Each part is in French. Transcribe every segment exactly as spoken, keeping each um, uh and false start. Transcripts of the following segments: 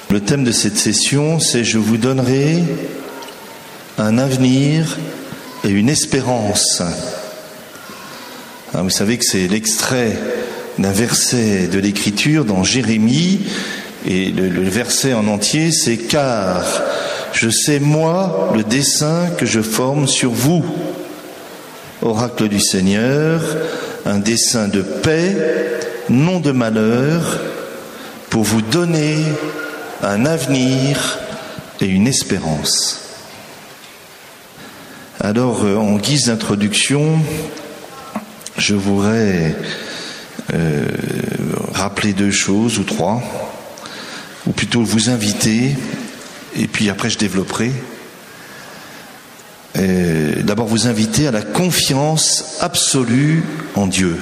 Le thème de cette session, c'est « Je vous donnerai un avenir et une espérance ». Vous savez que c'est l'extrait d'un verset de l'Écriture dans Jérémie, et le, le verset en entier, c'est « Car je sais, moi, le dessein que je forme sur vous, oracle du Seigneur, un dessein de paix, non de malheur, pour vous donner un avenir et une espérance. » Alors, en guise d'introduction, je voudrais euh, rappeler deux choses ou trois, ou plutôt vous inviter, et puis après je développerai. Euh, d'abord vous inviter à la confiance absolue en Dieu.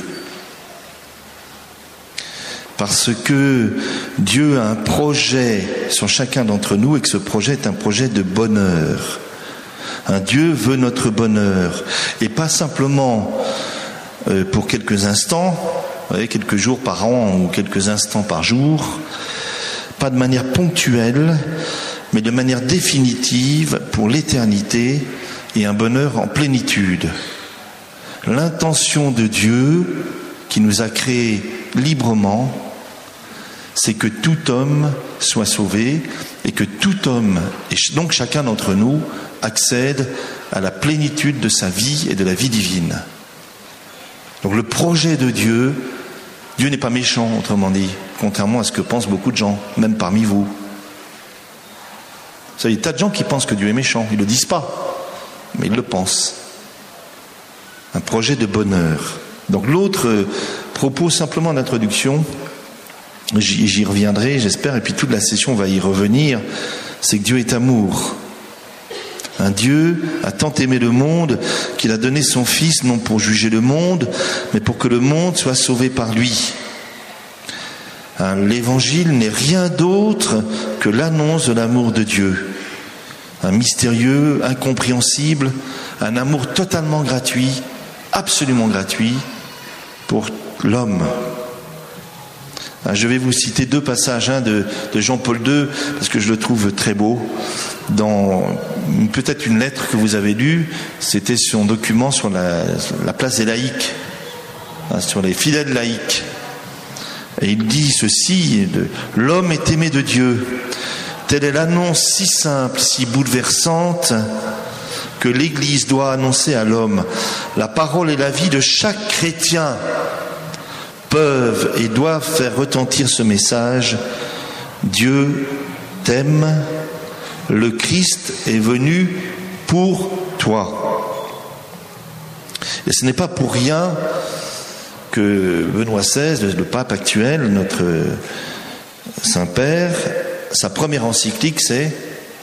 Parce que Dieu a un projet sur chacun d'entre nous et que ce projet est un projet de bonheur. Un Dieu veut notre bonheur et pas simplement euh, pour quelques instants, vous voyez, quelques jours par an ou quelques instants par jour, pas de manière ponctuelle, mais de manière définitive pour l'éternité et un bonheur en plénitude. L'intention de Dieu qui nous a créés librement, c'est que tout homme soit sauvé et que tout homme, et donc chacun d'entre nous, accède à la plénitude de sa vie et de la vie divine. Donc le projet de Dieu, Dieu n'est pas méchant, autrement dit, contrairement à ce que pensent beaucoup de gens, même parmi vous. Vous savez, il y a des tas de gens qui pensent que Dieu est méchant, ils ne le disent pas, mais ils le pensent. Un projet de bonheur. Donc l'autre propos simplement d'introduction, j'y reviendrai, j'espère, et puis toute la session va y revenir, c'est que Dieu est amour. Un Dieu a tant aimé le monde qu'il a donné son Fils, non pour juger le monde, mais pour que le monde soit sauvé par lui. Hein, l'évangile n'est rien d'autre que l'annonce de l'amour de Dieu. Un mystérieux, incompréhensible, un amour totalement gratuit, absolument gratuit, pour l'homme. Je vais vous citer deux passages, un de, de Jean-Paul deux, parce que je le trouve très beau. Dans peut-être une lettre que vous avez lue, c'était son document sur la, la place des laïcs, hein, sur les fidèles laïcs. Et il dit ceci, de, « L'homme est aimé de Dieu. Telle est l'annonce si simple, si bouleversante, que l'Église doit annoncer à l'homme. La parole et la vie de chaque chrétien peuvent et doivent faire retentir ce message. Dieu t'aime, le Christ est venu pour toi. » Et ce n'est pas pour rien que Benoît seize, le pape actuel, notre Saint-Père, sa première encyclique, c'est,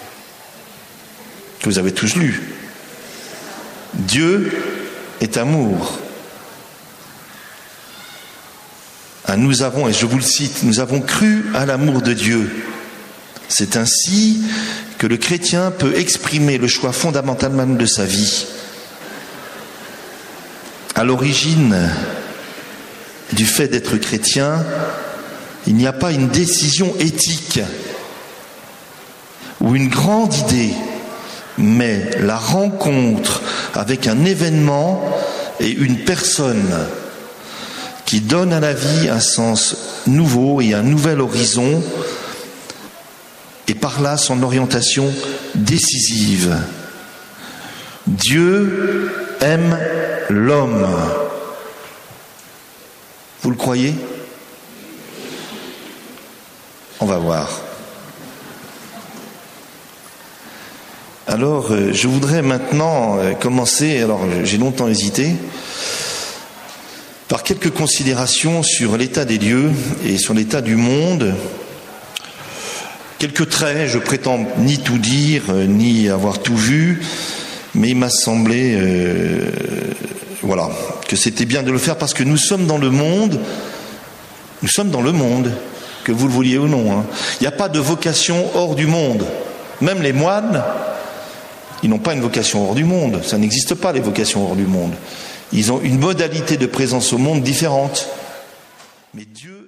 que vous avez tous lu, Dieu est amour. Nous avons, et je vous le cite, nous avons cru à l'amour de Dieu. C'est ainsi que le chrétien peut exprimer le choix fondamental même de sa vie. À l'origine du fait d'être chrétien, il n'y a pas une décision éthique ou une grande idée, mais la rencontre avec un événement et une personne qui donne à la vie un sens nouveau et un nouvel horizon, et par là son orientation décisive. Dieu aime l'homme. Vous le croyez ? On va voir. Alors, je voudrais maintenant commencer, alors j'ai longtemps hésité, par quelques considérations sur l'état des lieux et sur l'état du monde. Quelques traits, je prétends ni tout dire, ni avoir tout vu, mais il m'a semblé euh, voilà, que c'était bien de le faire parce que nous sommes dans le monde, nous sommes dans le monde, que vous le vouliez ou non. Hein. Il n'y a pas de vocation hors du monde. Même les moines, ils n'ont pas une vocation hors du monde. Ça n'existe pas, les vocations hors du monde. Ils ont une modalité de présence au monde différente. Mais Dieu